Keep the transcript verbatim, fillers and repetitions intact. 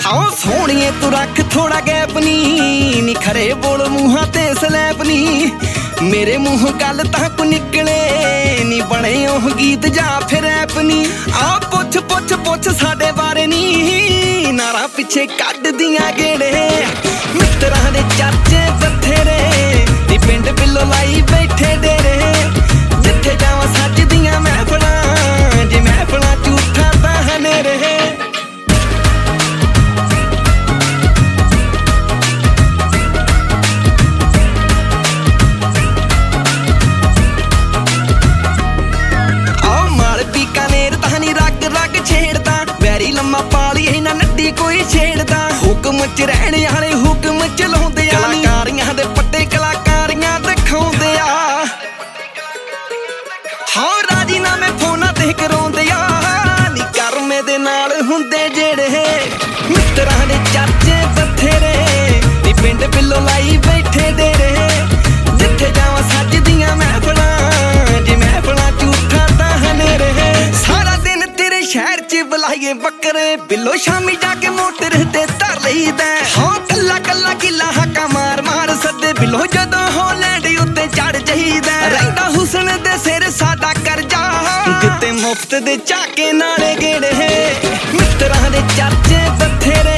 हाँ सोहणिए तू रख थोड़ा गैप नी नी खरे बोल मूहां ते स्लैप नी मेरे मुंह गल तक निकले नी बने ओह गीत जा फिर रैप नी आ पुछ पुछ पुछ साडे बारे नी नारा पिछे कड दियां गेड़े मित्रां दे चर्चे बथेरे नी पिंड बिल्लो लाई बैठे डेरे जिथे जावां सच दियां महफिलां जे महफिलां झूठा तां हनेरे लम्मा पाली ना नड्डी कोई छेड़दा हुक्म च रहने वाले हुक्म चलाउंदे आ कलाकारियां दे पट्टे कलाकारियां दिखाउंदे आ हाँ राजीनामे फोनां ते कराउंदे आ नी करमे दे नाल हुंदे जेड़े मित्रां दे चर्चे बथेरे नी पिंड बिल्लो लाई बैठे डेरे जिथे जावां सच दियां महफिलां जे महफिलां झूठा तां हनेरे सारा दिन तेरे शहर च बुलाइए बकरे बिल्लो शामी जाके मोटर ते धर लईदा हाँ कल्ला कल्ला किला हाका मार मार सदे बिल्लो जदों हॉलैंड उत्ते चढ़ जाईदा रहिंदा हुसन दे सिर साडा करजा दित्ते मुफ्त दे झाके नाले गेड़े मित्रां दे चर्चे बथेरे